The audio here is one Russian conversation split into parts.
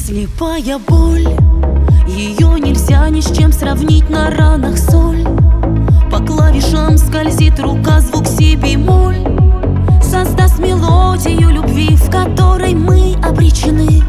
Слепая боль, ее нельзя ни с чем сравнить, на ранах соль. По клавишам скользит рука, звук си бемоль создаст мелодию любви, в которой мы обречены.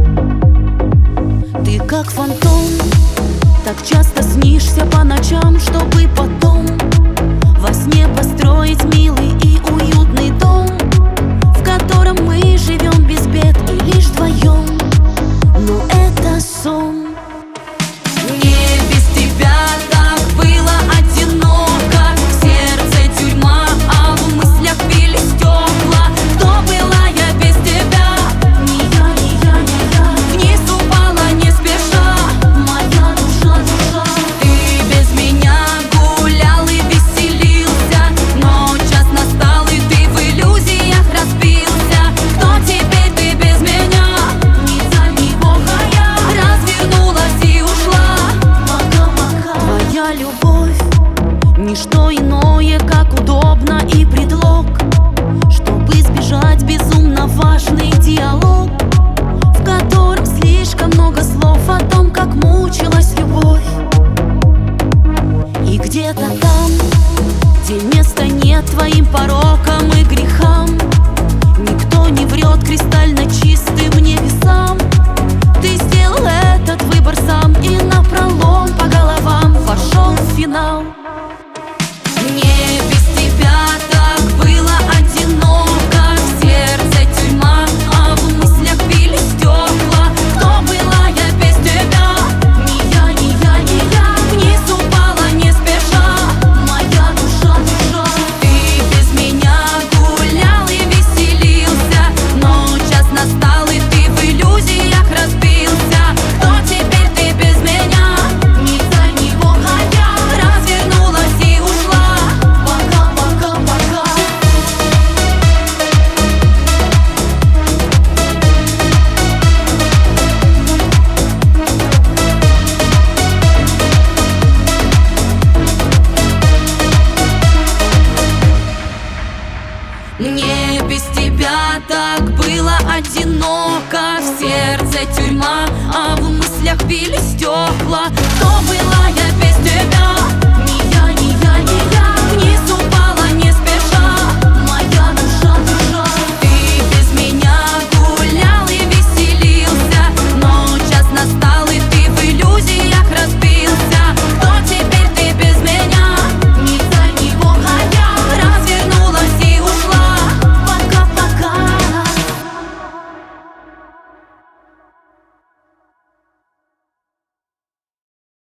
Ты как фантом, так часто снишься по ночам, чтобы потом во сне построить милый и уютный дом, в котором мы живем без бед и лишь вдвоем. Но это сон. Мне без тебя так было одиноко, в сердце тюрьма, а в мыслях били стекла. Кто была я без тебя? Не я, не я, не я. Вниз упала не спеша моя душа, душа. Ты без меня гулял и веселился, но час настал, и ты в иллюзиях разбился. Кто теперь ты без меня? Ни за ни бога я развернулась и ушла. Пока-пока. Твоя любовь — ничто иное, как удобно и предлог, чтобы избежать безумно важный диалог, в котором слишком много слов о том, как мучилась любовь. И где-то там, где места нет твоим порокам и грехам, никто не врет кристально чистым небесам. Ты сделал этот выбор сам и напролом по головам вошел в финал. Мне без тебя так было одиноко, в сердце тюрьма, а в мыслях били стекла. Кто была я без тебя? Не я, не я, не я. Вниз упала не спеша моя душа, душа. Ты без меня гулял и веселился, но час настал, и ты в иллюзиях разбился. Кто теперь ты без меня? Ни за ни бога я развернулась и ушла. Пока, пока, пока. Мне без тебя так было одиноко, в сердце тюрьма, а в мыслях били стекла. Кто была